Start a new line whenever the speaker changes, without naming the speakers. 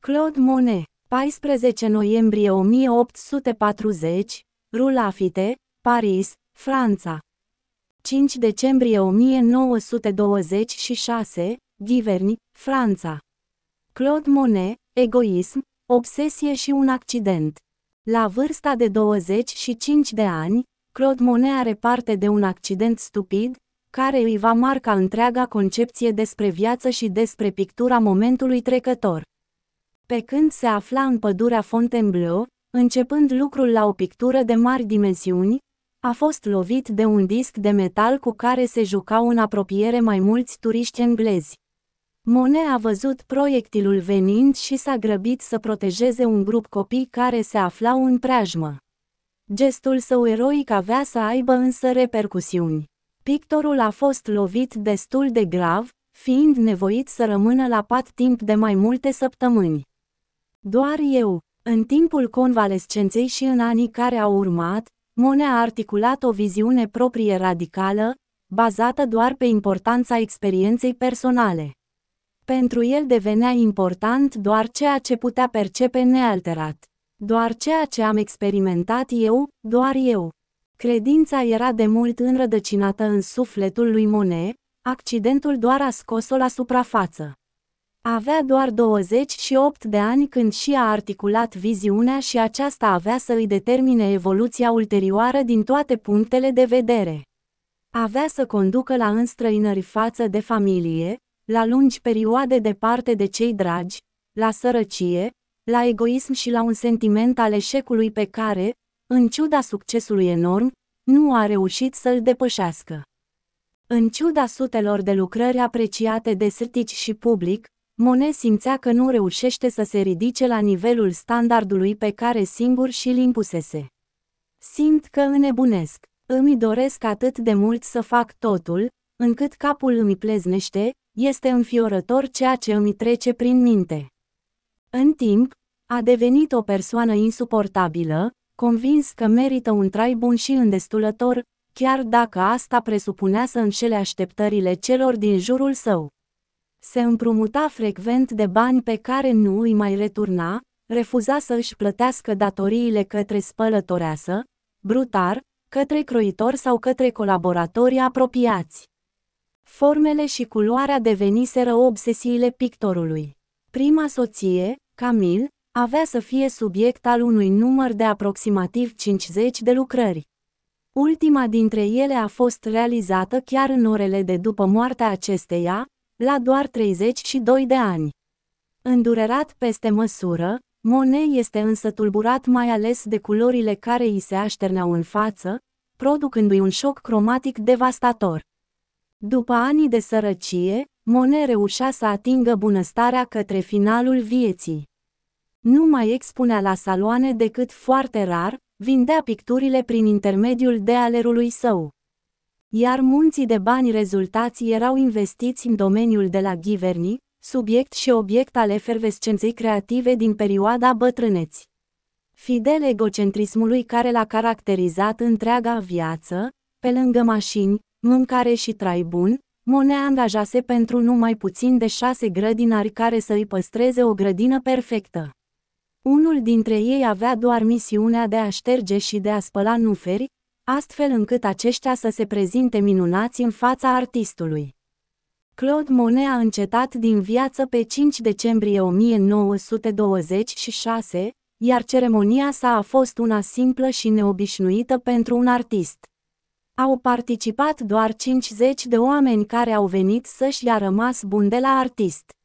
Claude Monet, 14 noiembrie 1840, Rue Laffitte, Paris, Franța. 5 decembrie 1926, Giverny, Franța. Claude Monet, egoism, obsesie și un accident. La vârsta de 25 de ani, Claude Monet are parte de un accident stupid, care îi va marca întreaga concepție despre viață și despre pictura momentului trecător. Pe când se afla în pădurea Fontainebleau, începând lucrul la o pictură de mari dimensiuni, a fost lovit de un disc de metal cu care se jucau în apropiere mai mulți turiști englezi. Monet a văzut proiectilul venind și s-a grăbit să protejeze un grup copii care se aflau în preajmă. Gestul său eroic avea să aibă însă repercusiuni. Pictorul a fost lovit destul de grav, fiind nevoit să rămână la pat timp de mai multe săptămâni. Doar eu, în timpul convalescenței și în anii care au urmat, Monet a articulat o viziune proprie radicală, bazată doar pe importanța experienței personale. Pentru el devenea important doar ceea ce putea percepe nealterat. Doar ceea ce am experimentat eu, doar eu. Credința era de mult înrădăcinată în sufletul lui Monet, accidentul doar a scos-o la suprafață. Avea doar 28 de ani când și-a articulat viziunea și aceasta avea să îi determine evoluția ulterioară din toate punctele de vedere. Avea să conducă la înstrăinări față de familie, la lungi perioade departe de cei dragi, la sărăcie, la egoism și la un sentiment al eșecului pe care, în ciuda succesului enorm, nu a reușit să-l depășească. În ciuda sutelor de lucrări apreciate de critici și public, Monet simțea că nu reușește să se ridice la nivelul standardului pe care singur și-l impusese. Simt că înnebunesc, îmi doresc atât de mult să fac totul, încât capul îmi pleznește, este înfiorător ceea ce îmi trece prin minte. În timp, a devenit o persoană insuportabilă, convins că merită un trai bun și îndestulător, chiar dacă asta presupunea să înșele așteptările celor din jurul său. Se împrumuta frecvent de bani pe care nu îi mai returna, refuza să își plătească datoriile către spălătoreasă, brutar, către croitor sau către colaboratorii apropiați. Formele și culoarea deveniseră obsesiile pictorului. Prima soție, Camille, avea să fie subiect al unui număr de aproximativ 50 de lucrări. Ultima dintre ele a fost realizată chiar în orele de după moartea acesteia, la doar 32 de ani. Îndurerat peste măsură, Monet este însă tulburat mai ales de culorile care îi se așterneau în față, producându-i un șoc cromatic devastator. După ani de sărăcie, Monet reușea să atingă bunăstarea către finalul vieții. Nu mai expunea la saloane decât foarte rar, vindea picturile prin intermediul dealerului său. Iar munții de bani rezultați erau investiți în domeniul de la Giverny, subiect și obiect al efervescenței creative din perioada bătrâneții. Fidel egocentrismului care l-a caracterizat întreaga viață, pe lângă mașini, mâncare și trai bun, Monet angajase pentru numai puțin de 6 grădinari care să îi păstreze o grădină perfectă. Unul dintre ei avea doar misiunea de a șterge și de a spăla nuferi, astfel încât aceștia să se prezinte minunați în fața artistului. Claude Monet a încetat din viață pe 5 decembrie 1926, iar ceremonia sa a fost una simplă și neobișnuită pentru un artist. Au participat doar 50 de oameni care au venit să-și ia rămas bun de la artist.